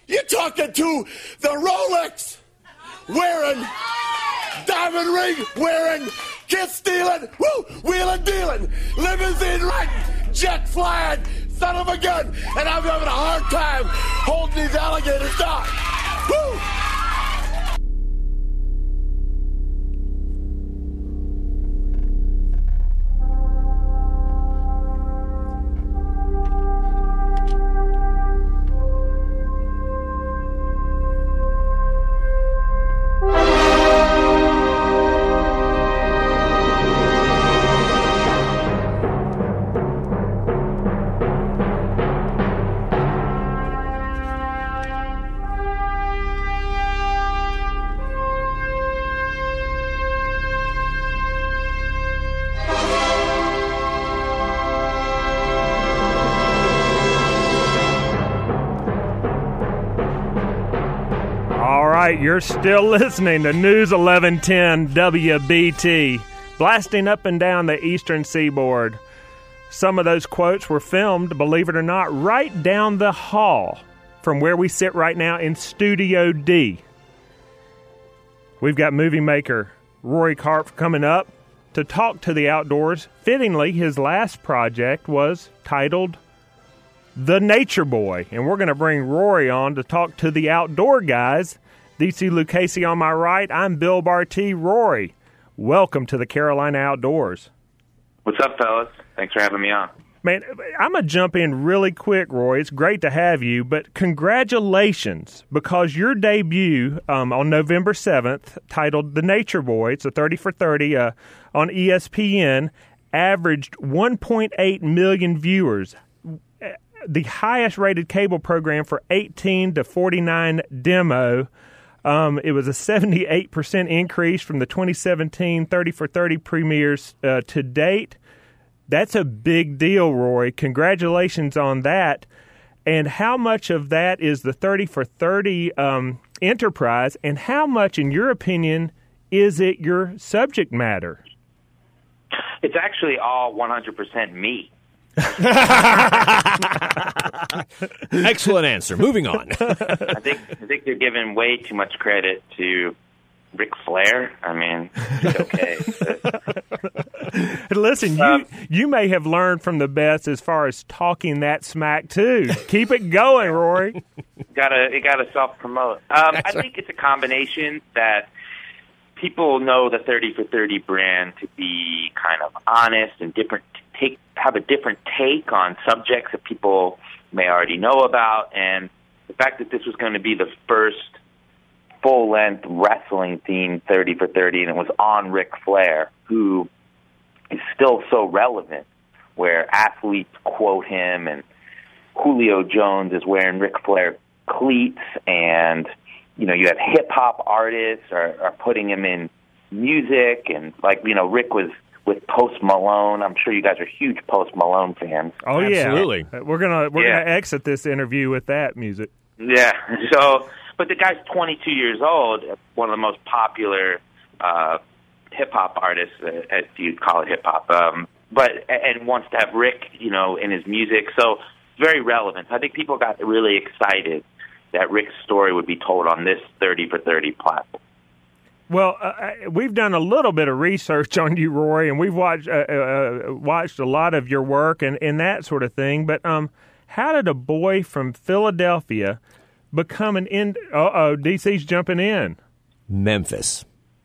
You're talking to the Rolex wearing, diamond ring wearing, kiss stealing, wheeling dealing, limousine riding, jet flying, son of a gun, and I'm having a hard time holding these alligators down. Woo! You're still listening to News 1110 WBT, blasting up and down the eastern seaboard. Some of those quotes were filmed, believe it or not, right down the hall from where we sit right now in Studio D. We've got movie maker Rory Karpf coming up to talk to the outdoors. Fittingly, his last project was titled The Nature Boy, and we're going to bring Rory on to talk to the outdoor guys. DC Lucchese on my right. I'm Bill Barty. Rory, welcome to the Carolina Outdoors. What's up, fellas? Thanks for having me on. Man, I'm going to jump in really quick, Rory. It's great to have you, but congratulations, because your debut on November 7th, titled The Nature Boy, it's a 30 for 30 on ESPN, averaged 1.8 million viewers, the highest-rated cable program for 18 to 49 demo. It was a 78% increase from the 2017 30 for 30 premieres to date. That's a big deal, Rory. Congratulations on that. And how much of that is the 30 for 30 enterprise, and how much, in your opinion, is it your subject matter? It's actually all 100% me. Excellent answer. Moving on. I think you're giving way too much credit to Ric Flair. I mean, it's okay. Listen, you may have learned from the best as far as talking that smack too. Keep it going, Rory. You gotta self-promote. I think it's a combination that people know the 30 for 30 brand to be kind of honest and different. Have a different take on subjects that people may already know about, and the fact that this was going to be the first full-length wrestling-themed 30 for 30, and it was on Ric Flair, who is still so relevant, where athletes quote him, and Julio Jones is wearing Ric Flair cleats, and you have hip-hop artists are putting him in music, and Rick was with Post Malone. I'm sure you guys are huge Post Malone fans. Oh, yeah. Absolutely. We're gonna exit this interview with that music. Yeah. But the guy's 22 years old, one of the most popular hip-hop artists, if you'd call it hip-hop, and wants to have Rick, in his music. So it's very relevant. I think people got really excited that Rick's story would be told on this 30 for 30 platform. Well, we've done a little bit of research on you, Rory, and we've watched a lot of your work and that sort of thing. But how did a boy from Philadelphia become DC's jumping in. Memphis.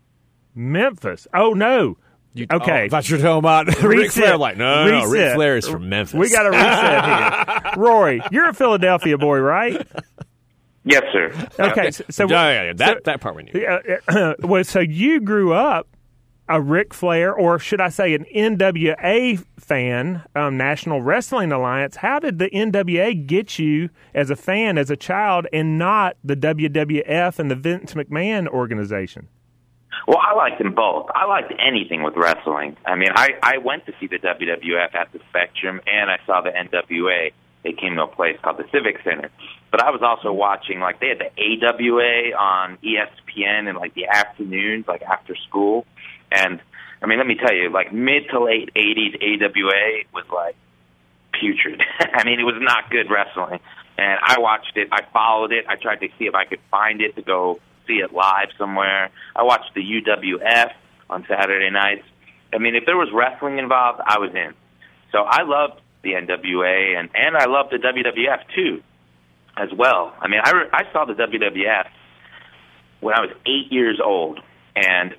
Oh, no. Okay. I thought you were talking about Ric Flair. No, Ric Flair is from Memphis. We got to reset here. Rory, you're a Philadelphia boy, right? Yes, sir. Okay, so that part we knew. Well, so you grew up a Ric Flair, or should I say an NWA fan, National Wrestling Alliance. How did the NWA get you as a fan, as a child, and not the WWF and the Vince McMahon organization? Well, I liked them both. I liked anything with wrestling. I mean, I went to see the WWF at the Spectrum, and I saw the NWA. They came to a place called the Civic Center. But I was also watching, they had the AWA on ESPN in, the afternoons, after school. And, I mean, let me tell you, mid to late 80s AWA was, putrid. I mean, it was not good wrestling. And I watched it. I followed it. I tried to see if I could find it to go see it live somewhere. I watched the UWF on Saturday nights. I mean, if there was wrestling involved, I was in. So I loved the NWA, and I loved the WWF, too, as well. I mean, I saw the WWF when I was 8 years old, and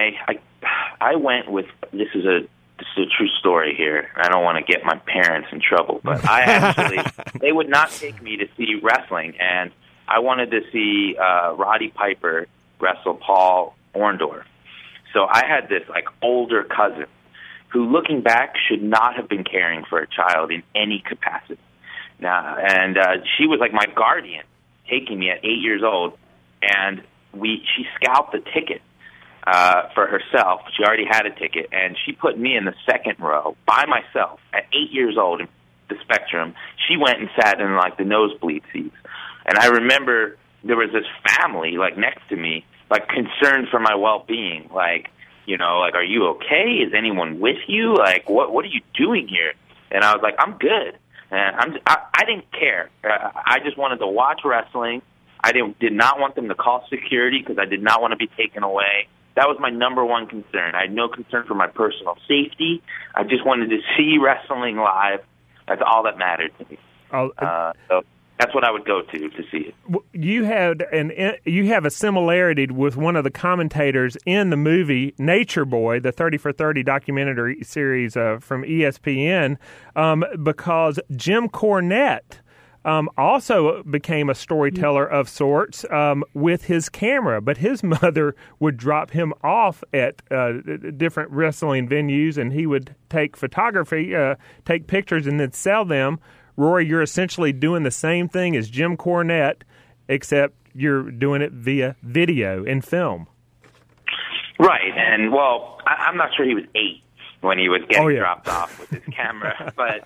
I went with, this is a true story here. I don't want to get my parents in trouble, but they would not take me to see wrestling, and I wanted to see Roddy Piper wrestle Paul Orndorff. So I had this older cousin who, looking back, should not have been caring for a child in any capacity. Now, and she was like my guardian, taking me at 8 years old, and she scalped the ticket for herself. She already had a ticket, and she put me in the second row by myself at 8 years old in the Spectrum. She went and sat in the nosebleed seats. And I remember there was this family next to me, concerned for my well-being, are you okay? Is anyone with you? What are you doing here? And I was like, I'm good. And I didn't care. I just wanted to watch wrestling. I did not want them to call security because I did not want to be taken away. That was my number one concern. I had no concern for my personal safety. I just wanted to see wrestling live. That's all that mattered to me. So that's what I would go to see it. You have a similarity with one of the commentators in the movie Nature Boy, the 30 for 30 documentary series from ESPN, because Jim Cornette also became a storyteller of sorts with his camera, but his mother would drop him off at different wrestling venues, and he would take photography, take pictures, and then sell them. Rory, you're essentially doing the same thing as Jim Cornette, except you're doing it via video and film. Right, and I'm not sure he was 8 when he was getting dropped off with his camera, but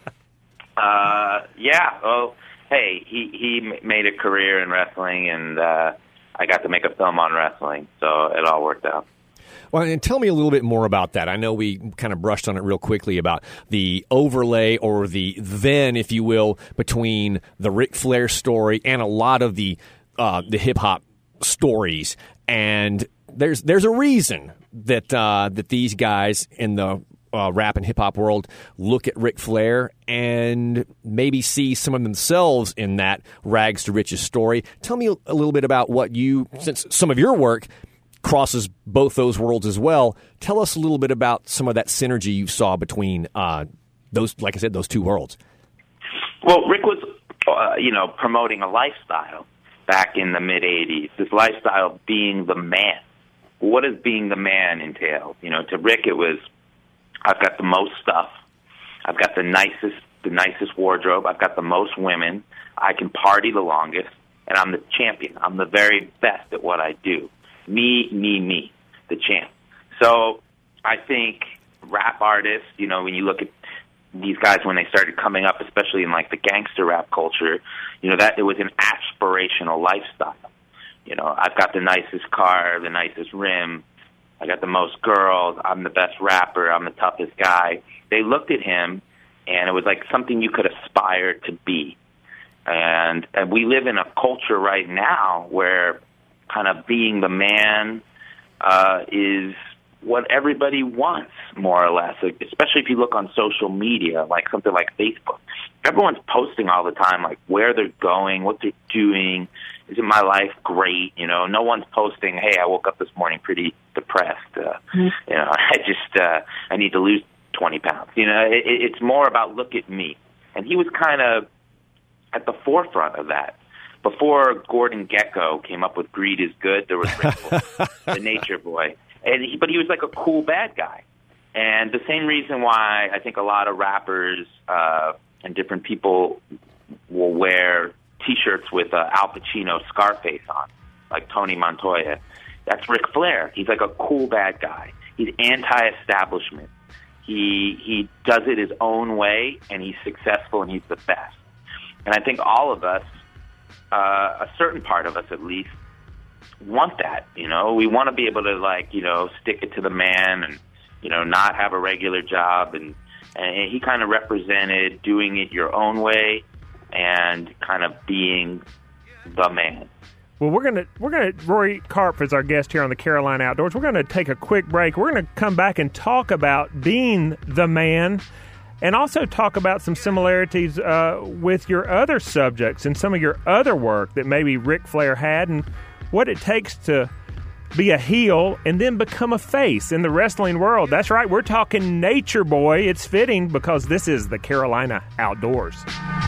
hey, he made a career in wrestling, and I got to make a film on wrestling, so it all worked out. Well, and tell me a little bit more about that. I know we kind of brushed on it real quickly about the overlay or the then, if you will, between the Ric Flair story and a lot of the hip-hop stories. And there's a reason that these guys in the rap and hip-hop world look at Ric Flair and maybe see some of themselves in that rags to riches story. Tell me a little bit about since some of your work crosses both those worlds as well. Tell us a little bit about some of that synergy you saw between those two worlds. Well, Rick was, promoting a lifestyle back in the mid-'80s, this lifestyle being the man. What does being the man entail? To Rick, it was, I've got the most stuff. I've got the nicest wardrobe. I've got the most women. I can party the longest, and I'm the champion. I'm the very best at what I do. Me, the champ. So I think rap artists, when you look at these guys when they started coming up, especially in the gangster rap culture, that it was an aspirational lifestyle. I've got the nicest car, the nicest rim, I got the most girls, I'm the best rapper, I'm the toughest guy. They looked at him, and it was like something you could aspire to be. And we live in a culture right now where kind of being the man is what everybody wants, more or less, especially if you look on social media, like something like Facebook. Everyone's posting all the time, like where they're going, what they're doing. Isn't my life great? No one's posting, hey, I woke up this morning pretty depressed. I need to lose 20 pounds. It's more about look at me. And he was kind of at the forefront of that. Before Gordon Gekko came up with Greed is Good, there was Rick Flair, the Nature Boy. But he was like a cool bad guy. And the same reason why I think a lot of rappers and different people will wear T-shirts with Al Pacino Scarface on, like Tony Montoya. That's Ric Flair. He's like a cool bad guy. He's anti-establishment. He does it his own way, and he's successful, and he's the best. And I think all of us, a certain part of us at least, want that. We want to be able to stick it to the man and not have a regular job. And he kind of represented doing it your own way and kind of being the man. Well, we're gonna Roy Karpf is our guest here on the Carolina Outdoors. We're gonna take a quick break. We're gonna come back and talk about being the man, and also talk about some similarities with your other subjects and some of your other work that maybe Ric Flair had, and what it takes to be a heel and then become a face in the wrestling world. That's right, we're talking Nature Boy. It's fitting because this is the Carolina Outdoors.